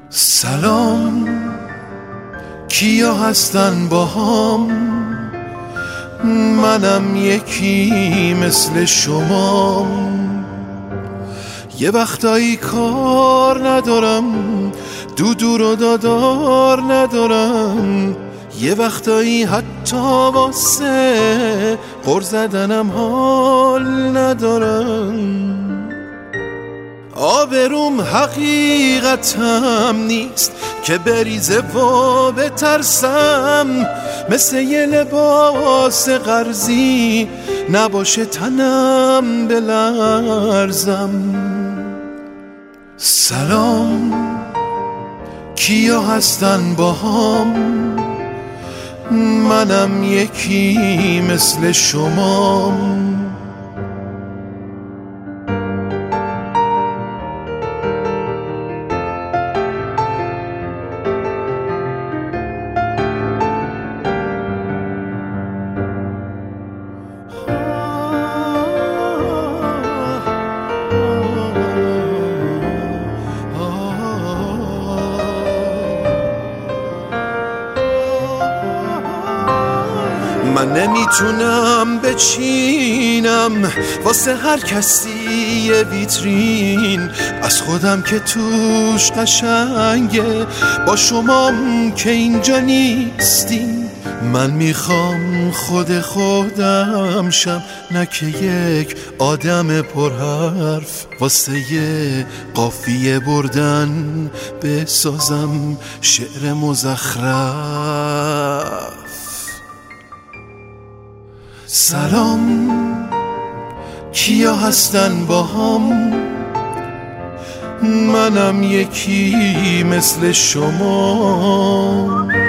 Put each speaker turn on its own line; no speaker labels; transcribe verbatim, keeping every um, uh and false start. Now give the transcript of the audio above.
سلام، کیا هستن با هم؟ منم یکی مثل شما. یه وقتایی کار ندارم، دودو رو دادار ندارم، یه وقتایی حتی واسه غر زدنم حال ندارم. آبروم حقیقتم نیست که بریزه و بترسم، مثل یه لباس قرضی نباشه تنم بلرزم. سلام، کیا هستن با هم؟ منم یکی مثل شما. من نمیتونم بچینم واسه هر کسی یه ویترین از خودم که توش قشنگه، با شمام که اینجا نیستین. من میخوام خود خودم شم، نه که یک آدم پرحرف واسه یه قافیه بردن بسازم شعر مزخرف. سلام، کیا هستن با هم؟ منم یکی مثل شما.